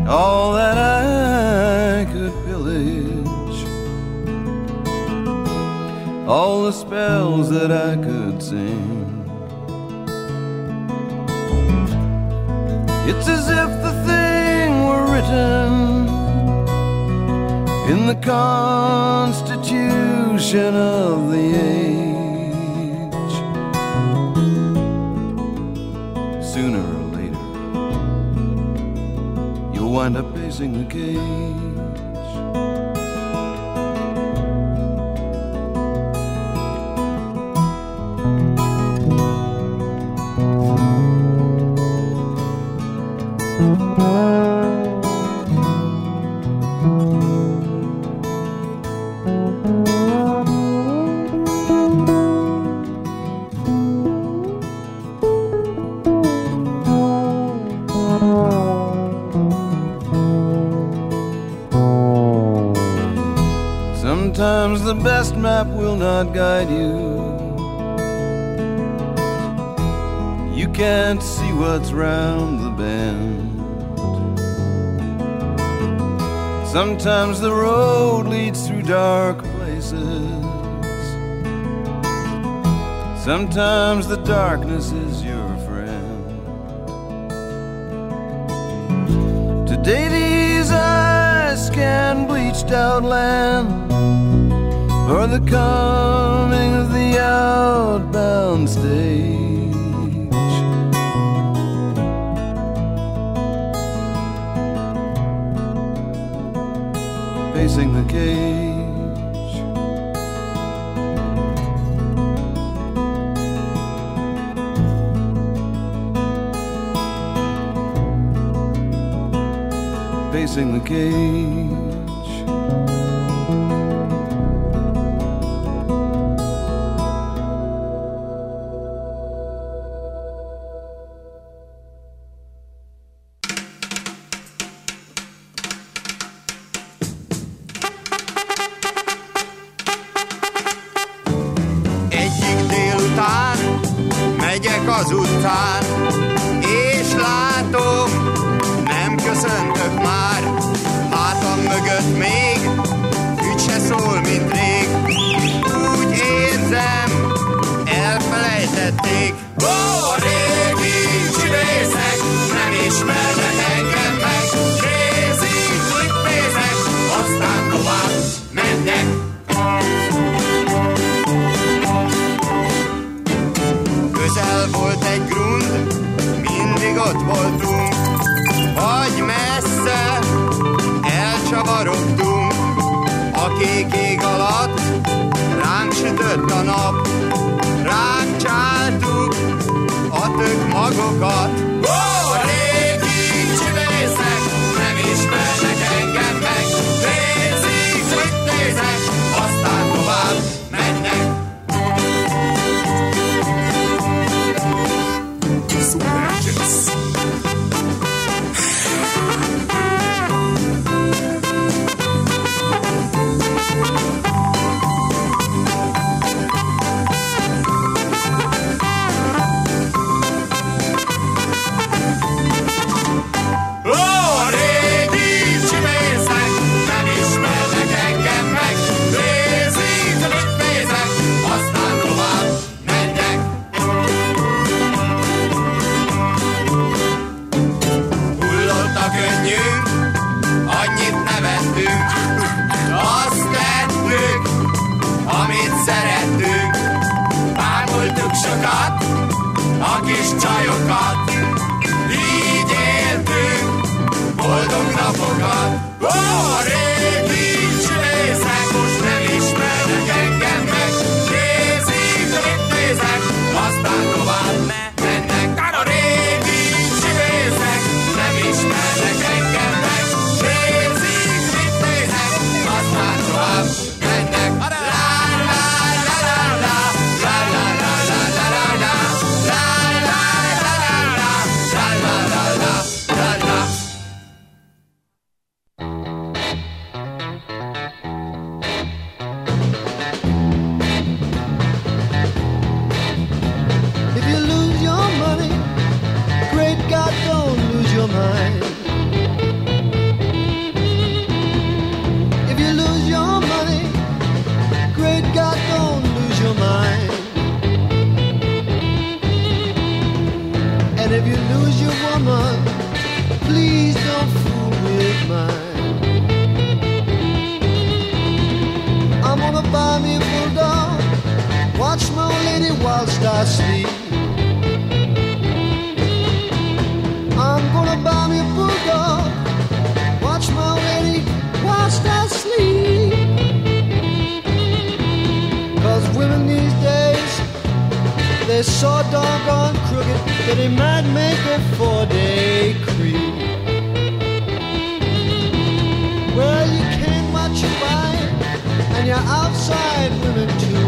all that I could pillage, all the spells that I could sing. It's as if the thing were written in the constitution of the age. Sooner or later, you'll wind up pacing the cage. Sometimes the best map will not guide you. You can't see what's round the bend. Sometimes the road leads through dark places. Sometimes the darkness is your friend. Today these eyes scan bleached out land for the coming of the outbound stage. Facing the cage. Facing the cage. Az utcán, és látom, nem köszöntök már, hátam mögött még, ügy se szól, mint rég. Úgy érzem, elfelejtették. Ó, a régi csibészek, nem ismernek engem meg. Crazy flipézek, aztán tovább mennek. Közel volt egy grund, mindig ott voltunk, vagy messze elcsavarogtunk. A kék ég alatt ránk sütött a nap, ránk csáltuk a tök magokat. Ó, a régi csibészek, nem ismernek engem meg. Crazy flipézek, aztán tovább mennek. I'm gonna buy me a bulldog, watch my lady whilst I sleep. 'Cause women these days, they're so doggone crooked that they might make a 4-day creep. Well, you can't watch your wife, and you're outside women too.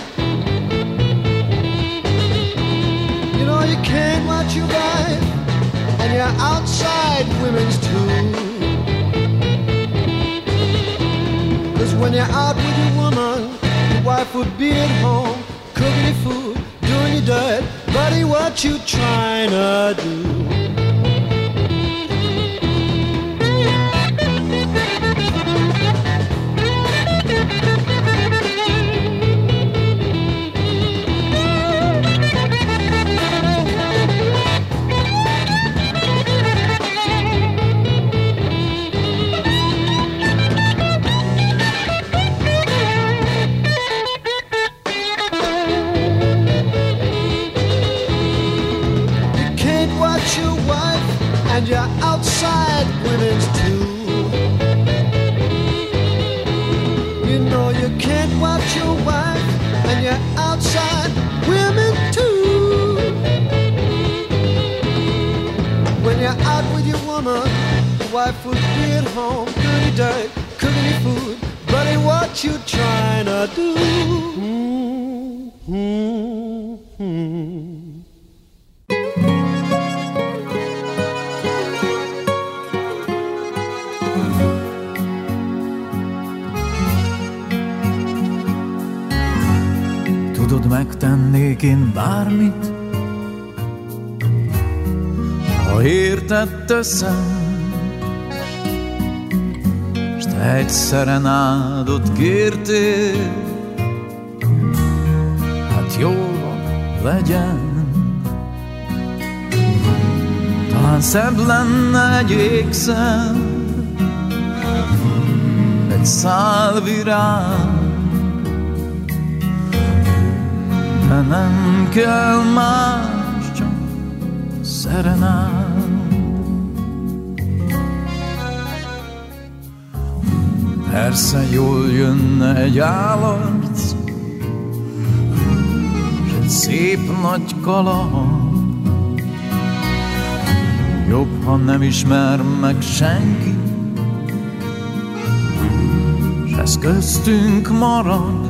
You know you can't watch your wife, and you're outside women's too. 'Cause when you're out with your woman, your wife would be at home, cooking your food, doing your dirt. Buddy, what you trying to do? And you're outside women's too. You know you can't watch your wife, and you're outside women too. When you're out with your woman, the wife would be at home, doing your dirt, cooking your food. Buddy, what you trying to do? Megtennék én bármit, ha érted teszem, s te egy szerenádot kértél, hát jól van, legyen. Talán szebb lenne egy ékszer, egy szál virág, de nem kell más, csak szerenád. Persze jól jönne egy állarc, s egy szép nagy kaland. Jobb, ha nem ismer meg senki, s ez köztünk marad.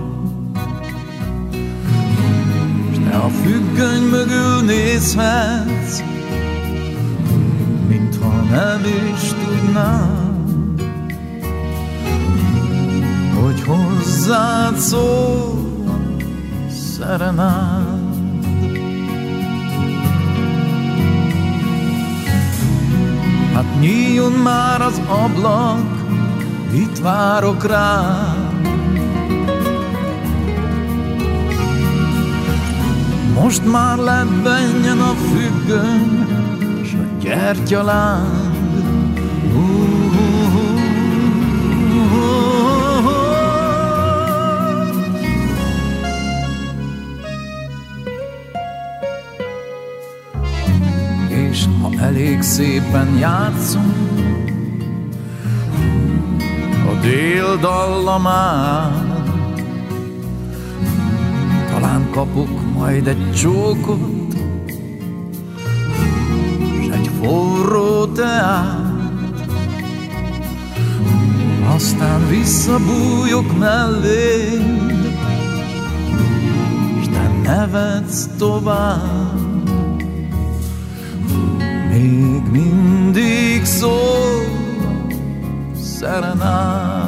A függöny mögül nézhetsz, mintha nem is tudnám, hogy hozzád szól a szerenád. Hát nyíljon már az ablak, itt várok rád. Most már lebbenjen a függöny, s a gyertyaláng. És ha elég szépen játszunk a dél dallamát, talán kapok majd egy csókot, s egy forró teát, aztán visszabújok melléd, s te nevetsz tovább. Még mindig szól szerenád.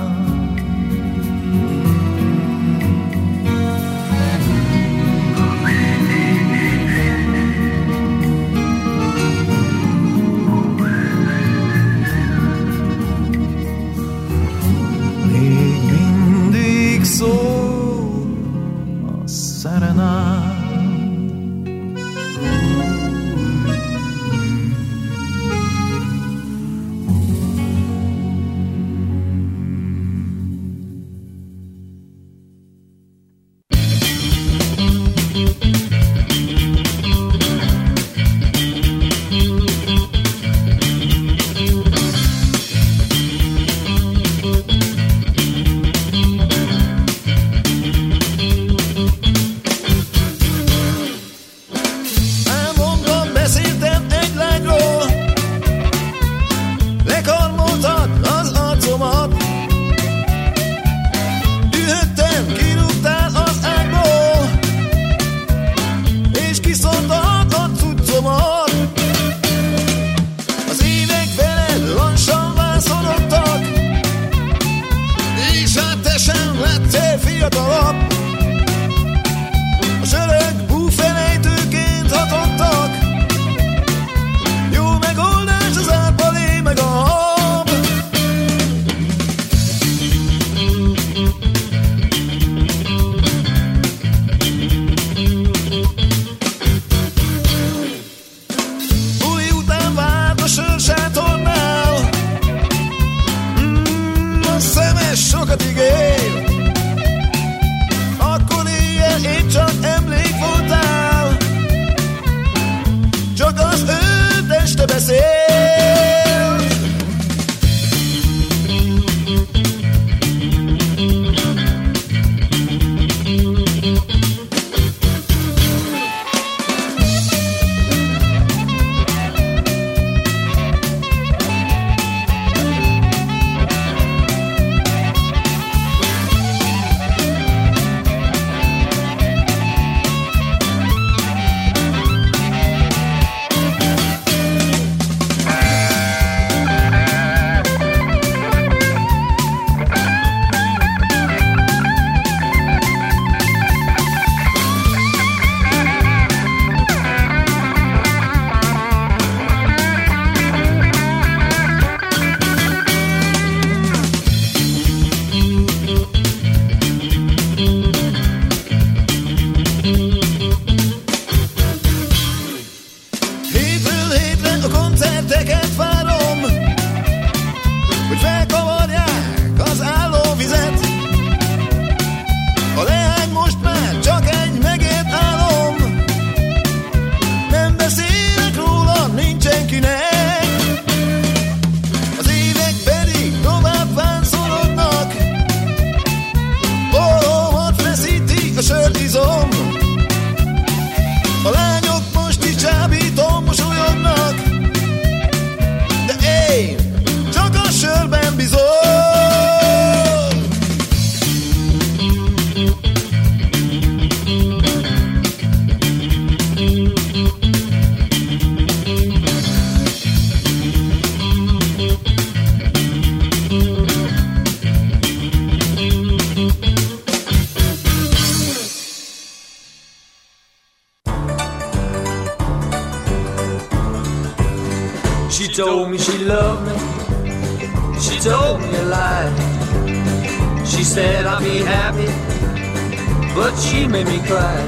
told me she loved me. She told me a lie. She said I'd be happy, but she made me cry.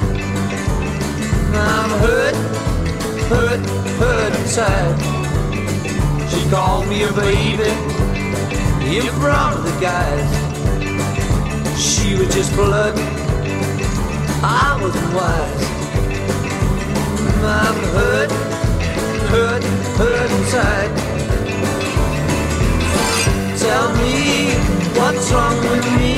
I'm hurt, hurt, hurt inside. She called me a baby in front of the guys. She was just blood, I wasn't wise. I'm hurt, hurt, hurt inside. Tell me what's wrong with me.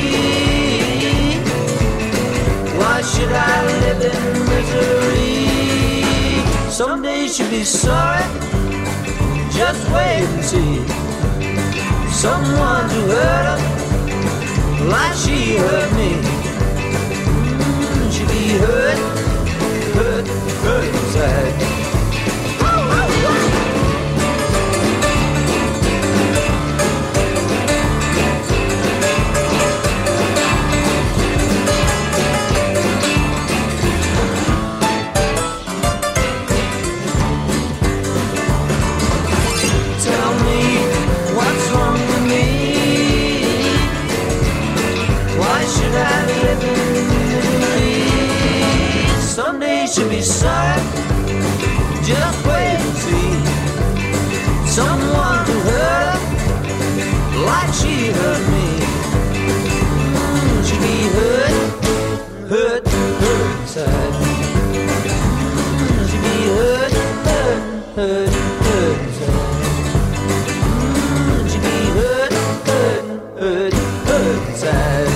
Why should I live in misery? Someday she'll be sorry. Just wait and see. Someone to hurt her like she hurt me. She'll be hurt, hurt, hurt inside. Someday she'll be sorry. Just wait and see. Someone to hurt her like she hurt me. She'll be hurt, hurt, hurt inside. She'll be hurt, hurt, hurt, hurt inside. She'll be hurt, hurt, hurt, hurt inside.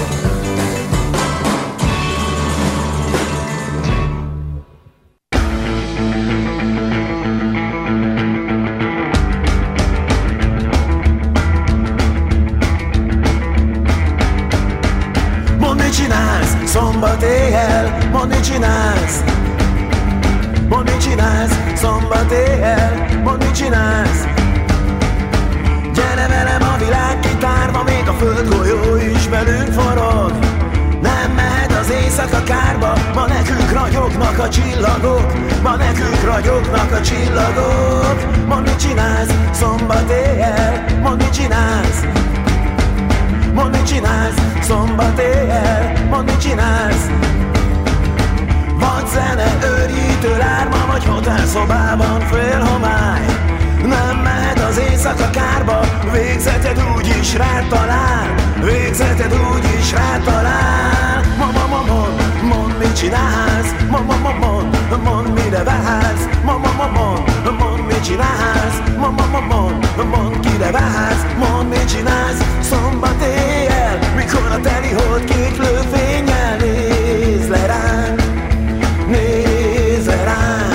Szombat éjjel, mondd mit csinálsz. Mondd mit csinálsz, szombat éjjel, mondd mit csinálsz. Gyere velem a világ kitárva, még a földgolyó is velünk forog. Nem mehet az éjszaka kárba, ma nekünk ragyognak a csillagok. Ma nekünk ragyognak a csillagok. Mondd mit csinálsz, szombat éjjel, mondd mit csinálsz. Mondd mit csinálsz, szombat éjjel, mondd mit csinálsz. Vagy zene, őrjítő lárma, vagy hotelszobában fél homály. Nem mehet az éjszaka kárba, végzeted úgyis rád talál. Végzeted úgyis rád talál. Mondd mit csinálsz, mondd mire vársz. Mondd mit csinálsz, mondd kire vársz. Mondd mit csinálsz, szombat éjjel, mikor a teli hold kék lőfénnyel. Nézz le ránk, nézz le ránk.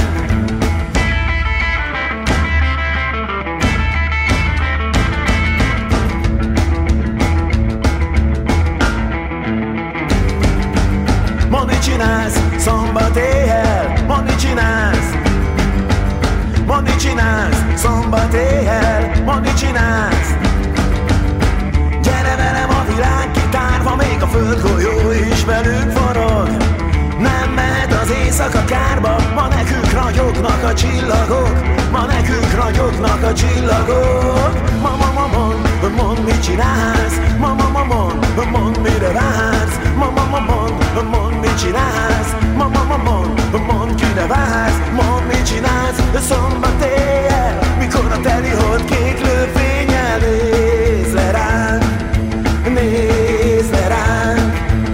Mondd mit csinálsz, szombat éjjel, mondd mit csinálsz. Mondd mit csinálsz, szombat éjjel, mondd mit csinálsz. Gyere velem a világ kitárva, még a földgolyó is velünk forog. Nem mehet az éjszaka kárba, ma nekünk ragyognak a csillagok. Ma nekünk ragyognak a csillagok. Mondd mit csinálsz, mondd mire vársz. Mondd mit csinálsz, mondd kire vársz. Mondd mit csinálsz, szombat éjjel, mikor a teli hold kék lőfénnyel. Nézz le ránk, nézz le ránk.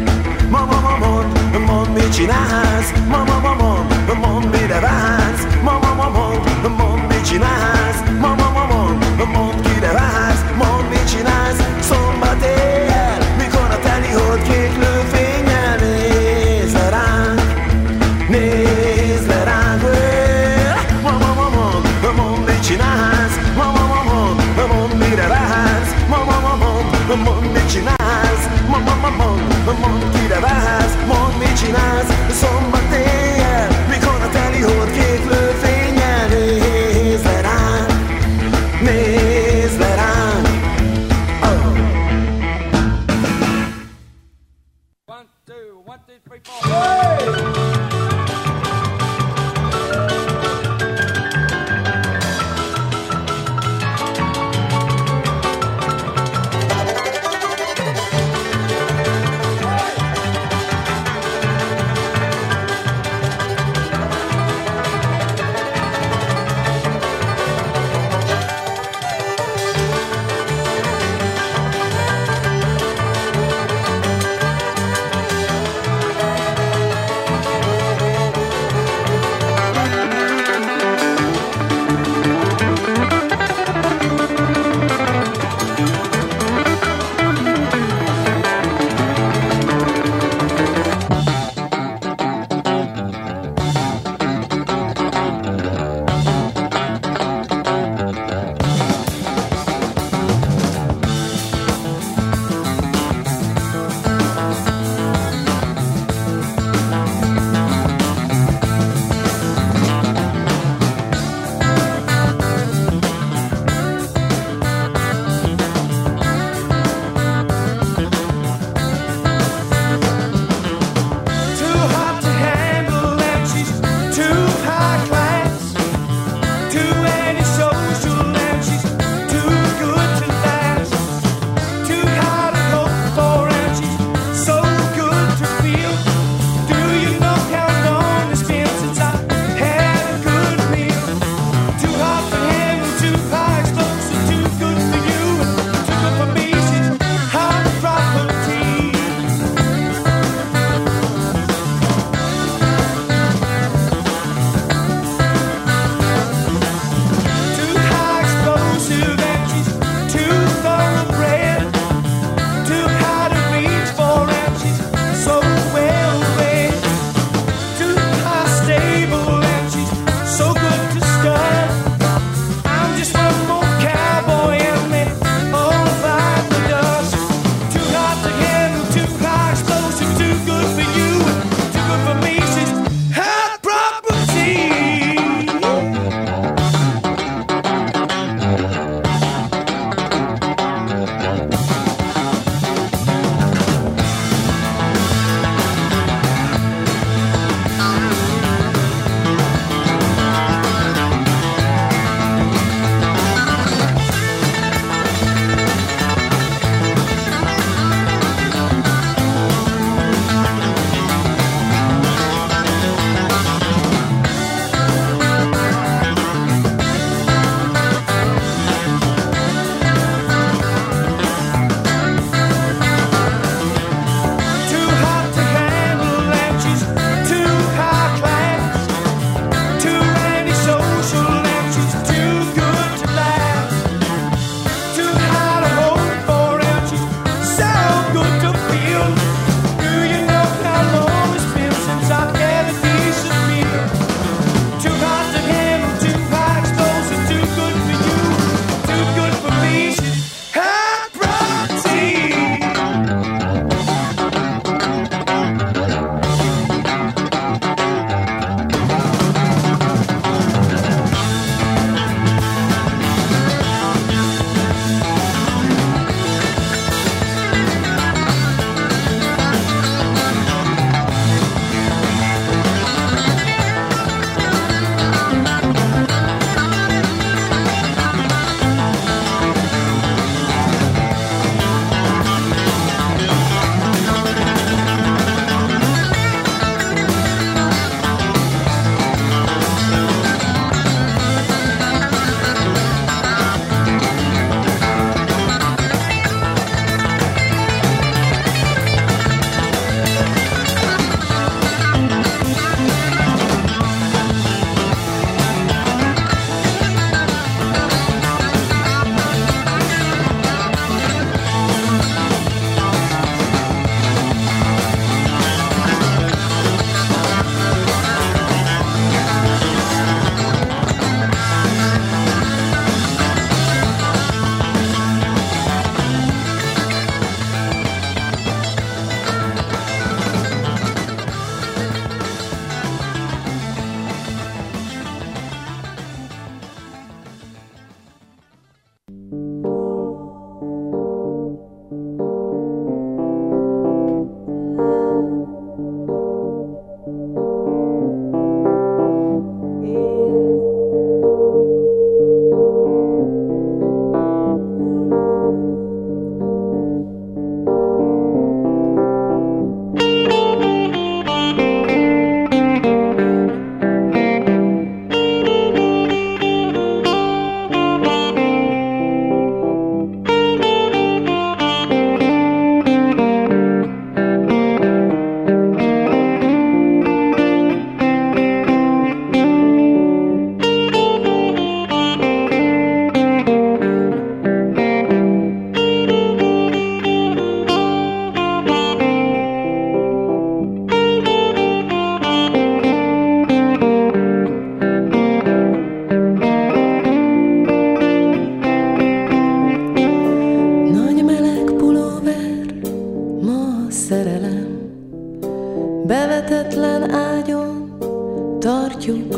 Mondd mit csinálsz, mondd mire vársz. Mondd mit csinálsz, mondd kire vársz. Mondd mit csinálsz, szombat éjjel, mikor a teli hold kék lőfénnyel. Nézz le ránk, nézz le ránk. Mondd mit csinálsz, mondd mire vársz. Mondd mit csinálsz, mondd kire vársz. Mondd mit csinálsz, szombat éjjel, mikor a teli hold kék lőfénnyel. Nézz le ránk, nézz le ránk. Oh. 1, 2, 1, 2, 3, 4. Hey!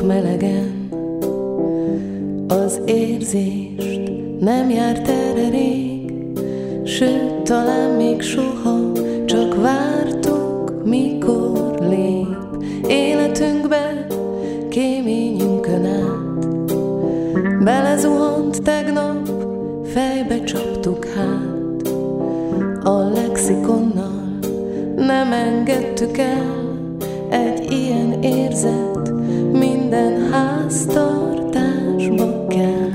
csak melegen. Az érzést nem járt erre rég, sőt, talán még soha, csak vártuk, mikor lép életünkbe, kéményünkön át. Belezuhant tegnap, fejbe csaptuk hát, a lexikonnal nem engedtük el, egy ilyen érzet minden háztartásba kell.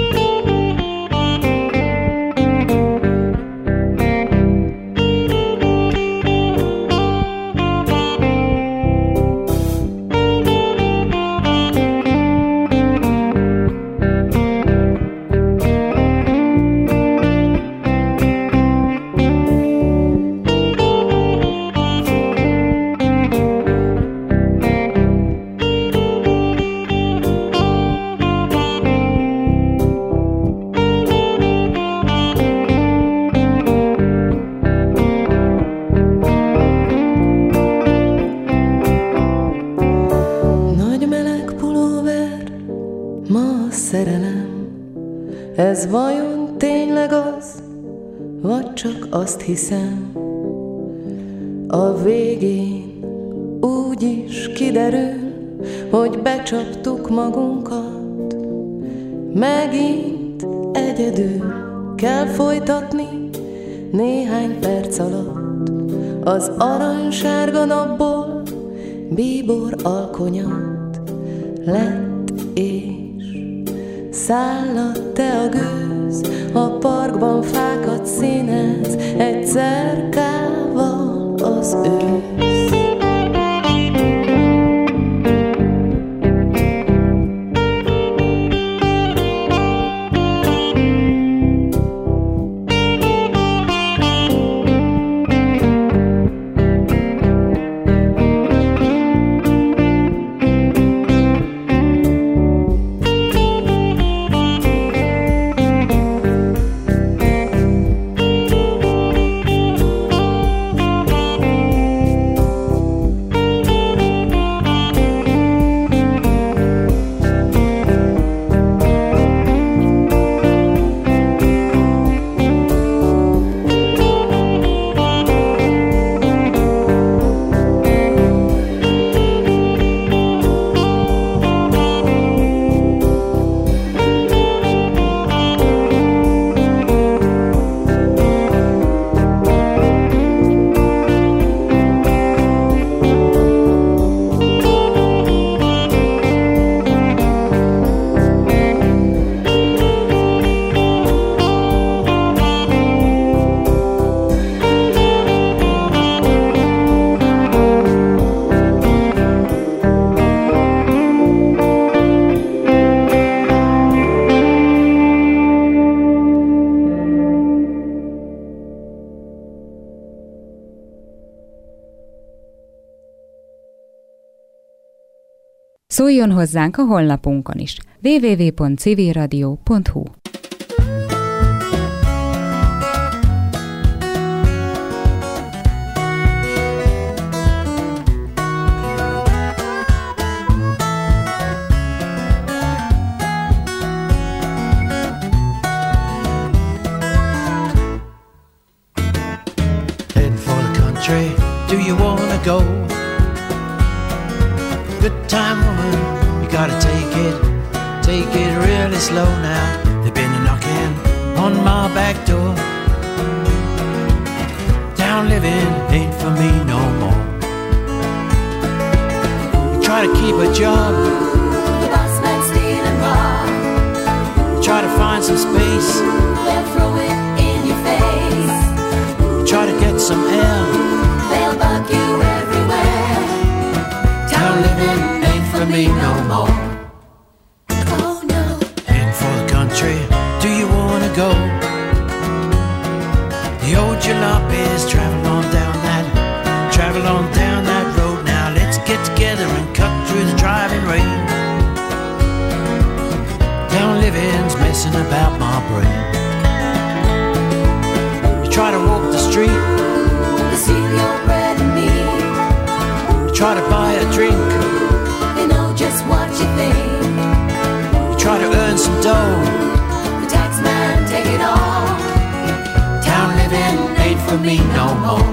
Ez vajon tényleg az, vagy csak azt hiszem? A végén úgy is kiderül, hogy becsaptuk magunkat. Megint egyedül kell folytatni néhány perc alatt. Az aranysárga napból bíbor alkonyat lett és szállad te a gőz, a parkban fákat színez, egy cerkával az ősz. Szóljon hozzánk a honlapunkon is. www.civilradio.hu. Heading for the country, do you wanna go? Good time, woman, you gotta take it really slow now. They've been knocking on my back door. Town living ain't for me no more. Try to keep a job, The boss man steal and rob. try to find some space, They'll throw it in your face. try to get some air. They'll bug you everywhere. Town living ain't for me no more. Oh no. Heading for the country, do you wanna go? The old jalopies travel on down that road now. Let's get together and cut through the driving rain. Town living's messing about my brain. You try to walk the street, They steal your bread and meat. you try to buy a drink, They know just what you think. no more.